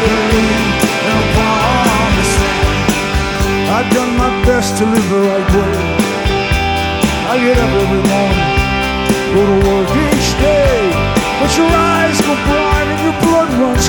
believe in a promised land. I've done my best to live the right way. I get up every morning, go to work each day, but your eyes go blind and your blood runs